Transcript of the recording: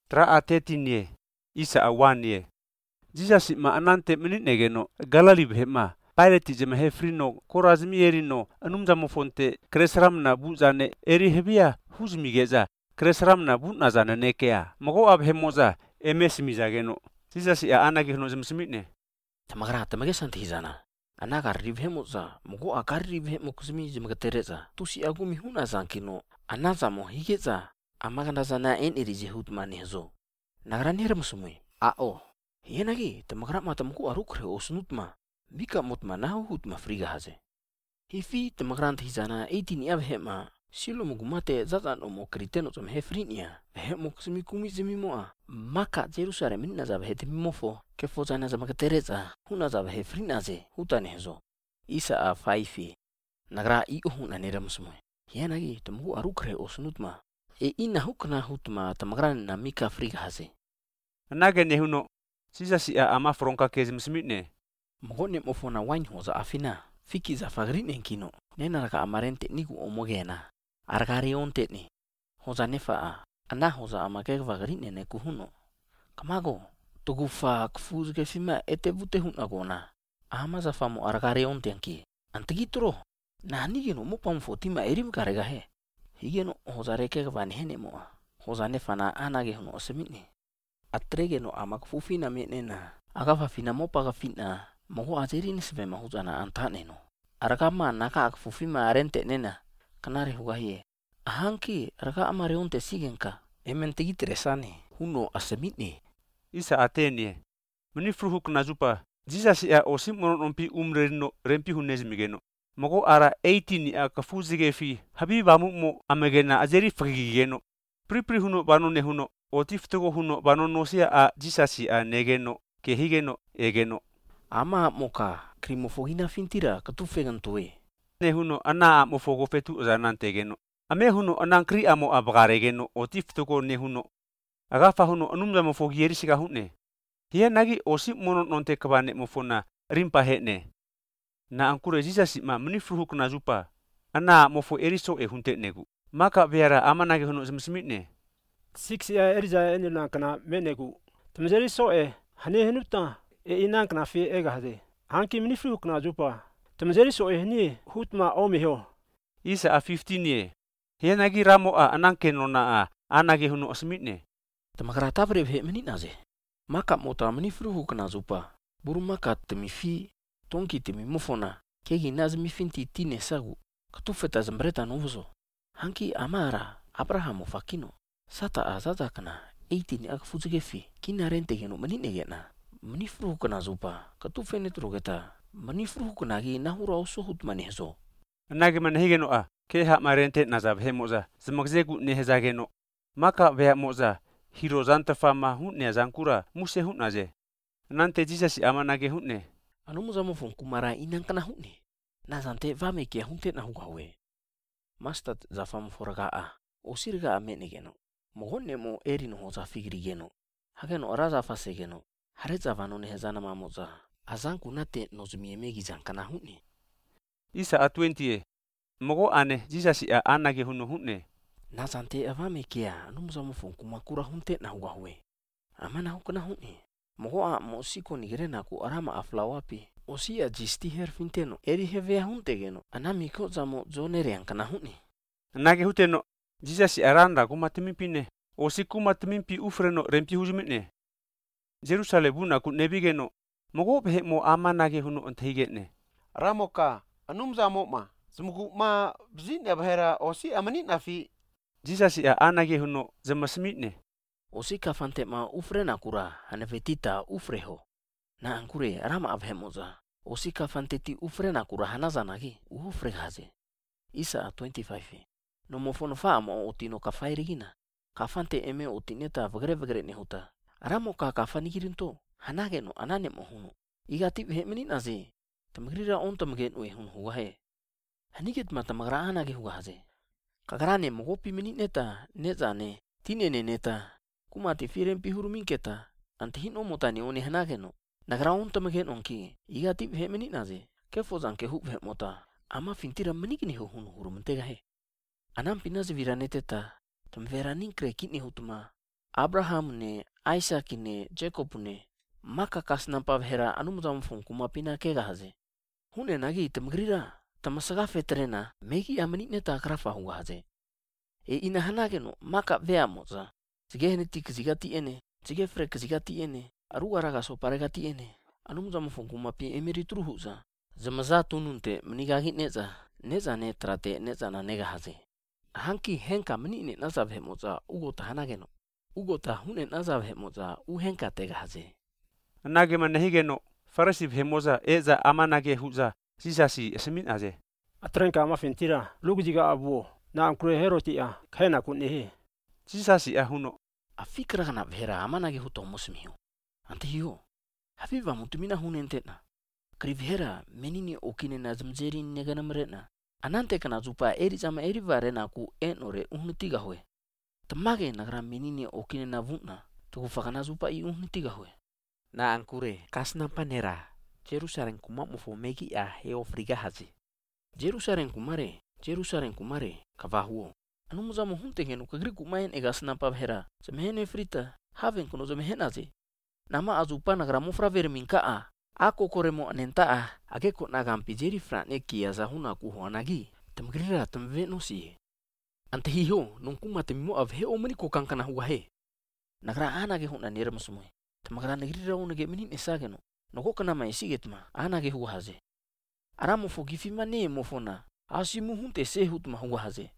Tra atetinie, isa awanie. Jesus ma anante menitnegeno Galili behema. Pilate jema hefrino korazmi erino anumjamo fonte kresramna buzane eri hebia huzmigeza kresramna bunazana nekea. Mago abhemoza emesmizageno. Jesus ya anage hno zemsmitne. Tamagra tamage santihizana. Anaka ribhemoza mogo akari ribhemo kusmi jemagatereza. Tusi agumi huna zankino anazamo higeza amagandazana en erije hutmanezo. Nagrani hermusumui. Ao. Hienagi tamagra matamku arukre osnutma. Bika mutma nahu hutma friga haze. Hifi tamagrant hizana 18 abhema. Silo mugumate zazan omo kriteno zum hefrinia. Hemo kusmi kumi zemimoa. Maka Jerusalem minazab hetemimofo. Kefo zana zamagatereza. Hunazab hefrinaze hutanezo. Isa a faifi. Nagra ihuna neramsumui. Hienagi tamagu arukre osnutma. Ina hukna hutma tamagran na mika friga haze. Nage nehuno. Jesus ya ama fronka kezmsmitne. Mogone mofona wine hoza afina. Fiki za fagrin enkino. Nena raka amarente nigu omogena. Argari onte ni. Hoza nefa ana hoza amake fagrin ne kuhuno. Kamago. Tugufa kfuz ke fima ete vute hunagona. Ama za famo argari onte enki. Antigitro. Na nigino mopam fotima erim karega he. Higeno hoza reke van hene moa. Hoza nefa na anage huno osemitni. Atrege no amak fufina menena. Agafa fina mopa fina. Moho ajerin svema huzana antane no. Aragama naka ak fufima arente nena. Kanare hugaye. Ahanki raga amareonte sigenka. Ementegi tresane. Huno asemitni. Isa atenie. Menifruhuk nazupa. Jesus ya osim monompi umreno rempi hunezmigeno. Mogo ara 18 ya kafuzige fi. Habibamu mo amegena ajeri frigigeno. Pripri huno banone huno. Otiftugo huno banonosia a Jesus a negeno. Kehigeno egeno. Ama moka krimofogina fintira katufegan tuwe. Ne huno ana mofogo fetu zanantegeno. Ame huno anankri amo abgaregeno otiftugo ne huno. Agafa huno anumza mofogi yerisika hunne. Hia nagi osi mono nonte kabane mofona rimpa hene. Na ankure Jesus ma menifruhuk na zupa. Ana mofo eriso e hunte negu. Maka biara ama nagi huno zemsmitne. 6 ya erja enila kana menegu. Tumjeri so e hane henuta e inan kana fi ega hade. Hanki menifruhuk na zupa. Tumjeri so e ni hutma omihyo. Isa a 15 ye. Hia nagi ramo a ananke nona a anagi huno osmitne. Tamagrata breve meninaze. Maka mota menifruhuk na zupa. Buru maka temifi tonki temi mufona. Kegi nazmi finti tine sagu. Katufeta zembreta novuzo. Hanki amara Abraham fakino. Sata azata kana 18 ak fuzigefi. Kina rente geno meninegena. Menifruhuk na zupa. Katufene trugeta. Menifruhuk nagi nahura usuhut manezo. Nagi manhigeno a. Keha marente nazab hemoza. Zemagzegu nehezageno. Maka vea moza. Hirozanta fama hunne zankura muse hunnaze. Nante Jesus ama nage hunne. Anumuza mofon kumara inang kana hunne. Nazante vame kia hunte na hugawe. Mastat zafam foraga osirga amenegeno. Mohonne mo erino hoza figirigeno. Hageno araza fasegeno. Hareza vanone hezana mamoza. Azanku nate nozmiemegi zankana hunne. Isa a 20 Mogo ane Jesus a anage hunno hunne. Nazante avame kia anumuza mofon kumakura hunte na hugawe. Amana hukana hunne. Mogo a mosiko nigerena ku arama aflawapi. Osia jisti her finteno. Eri hevea hunte geno. Anamiko zamo zonere ankana hunne. Nage huteno. Jesus aranda kumatimipine. Osi kumatimimpi ufreno rempi huzmitne. Jerusalem buna ku nebigeno. Mogo behe mo ama nage huno ontahigene. Ramoka anumza moma. Zmugu ma bzine bahera osi amanit nafi. Jesus a anage huno zemasmitne. Osi kafante ma ufrena kura hanefetita ufreho. Na ankure arama abhemoza. Osi kafante ti ufrena kura hanazanagi ufregaze. Isa 25. No mofono faamo otino kafairigina. Kafante eme otineta vagre nehuta. Aramo ka kafanigirinto. Hanageno anane mohuno. Igati hemeninaze. Tamagrira on tamgen we hun huwahe. Hanigit matamagra anage huwaze. Kagarane mogopi menineta nezane. Tinene neta. Kumati firen pihuruminketa. Antihino motani oni hanageno. Nagra on tamgen onki. Igati hemeninaze. Kefo zanke hubhe mota. Ama fintira menigini hun hurumentegahe. Anam pinaze viraneteta. Tamvera ninkre kini hutuma. Abraham ne, Isaac ne, Jacob ne, maka kasnampa hera anumzam kuma pina kega haze. Hune nagi temgrira, tamasagafe terena, megi amanitne ta krafa huwa haze. E ina hanage no, maka vea moza. Sige heneti kizigati ene, sige fre kizigati ene, aru araga so paregati ene. Anumzam kuma pi emeri truhuza. Zamaza tununte menigagi neza ne trate neza na nega haze. Hanki henka menine nazav hemoza ugo ta hanage no. Ugo ta hune nazav hemoza henka tega haze. Nage manehige no, farasib hemoza eza amanage huza, sisasi esmin aze. Atrenka ama fentira, lugujiga abuo, na amkure herotia, kena kunehe. Sisasi ahuno. Afikra kana vera amanage huto musmiho. Ante hiyo, habiba mutumina hunentena. Krivhera menini okine na zamzeri negana mrena. Anante kana zupa eri zama eri varena ku enore uhnutiga hoe. Tamage nagra menini okine na vunna, tukufakana zupa i uhnutiga hoe. Na ankure kasna panera, Jerusalem kuma mufo megi a heo friga hazi. Jerusalem kumare, kavahuo. Anumuza muhunte ngenu kagri kumain egasna pavhera, semhene frita, haven kuno zemhenazi. Nama azupa nagra mufra verminka Ako koremo anenta ake ko nagampi jeri frane kia zahuna ku hoanagi. Temgrira temveno si. Ante hiho nungkuma temimo avhe omani ko kankana huahe. Nagra anage hona nirem semui. Temagra negrira onage menin esageno. Noko kana mai sigetma anage huahaze. Aramo fogifi mane mofona. Asimu hunte sehutma huahaze.